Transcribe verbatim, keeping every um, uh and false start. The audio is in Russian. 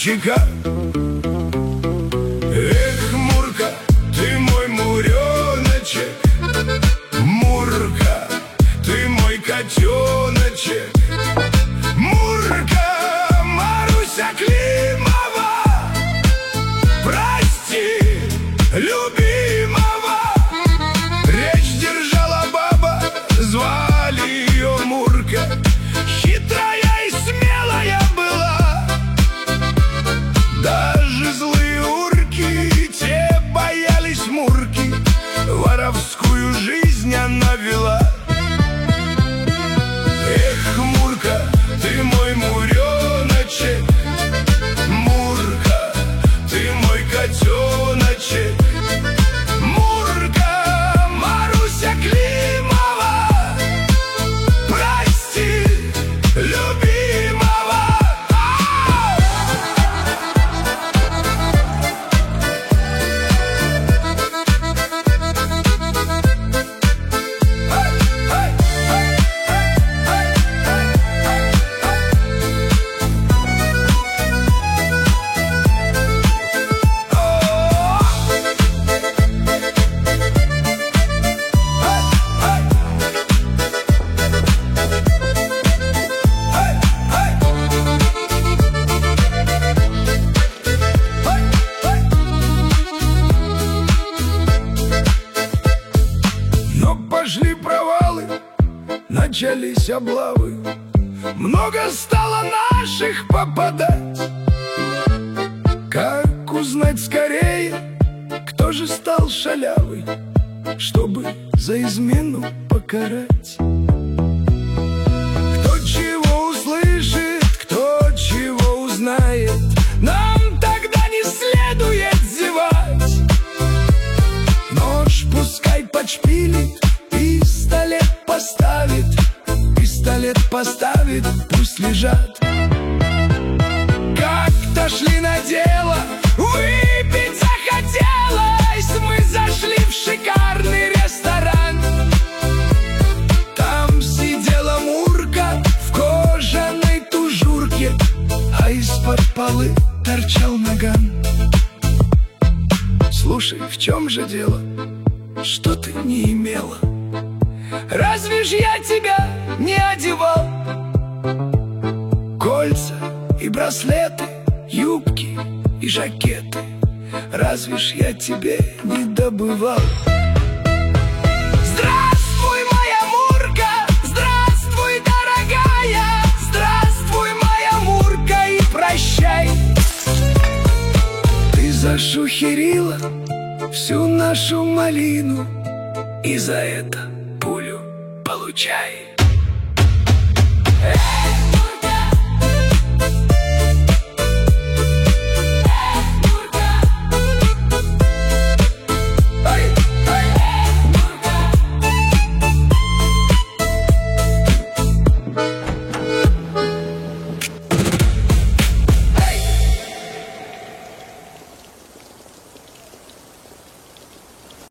мальчика. Эх, Мурка, ты мой муреночек, Мурка, ты мой котеночек, Мурка, Маруся Климова, прости, любимого. Речь держала баба, звали ее Мурка. Хитрая и смелая была, даже злые урки те боялись Мурки. Воровскую жизнь она вела. Эх, Мурка, ты мой муреночек, Мурка, ты мой котеночек, Мурка, Маруся Климова, прости, любимого. Пошли провалы, начались облавы, много стало наших попадать. Как узнать скорее, кто же стал шалявый, чтобы за измену покарать? Кто чего услышит, кто чего узнает, нам тогда не следует зевать. Нож пускай подшпилит, пистолет поставит, пистолет поставит, пусть лежат. Как-то шли на дело, выпить захотелось, мы зашли в шикарный ресторан. Там сидела Мурка в кожаной тужурке, а из-под полы торчал наган. Слушай, в чем же дело? Что ты не имела? Разве ж я тебя не одевал? Кольца и браслеты, юбки и жакеты, разве ж я тебе не добывал? Здравствуй, моя Мурка, здравствуй, дорогая, здравствуй, моя Мурка, и прощай. Ты зашухерила всю нашу малину, и за это пулю получай.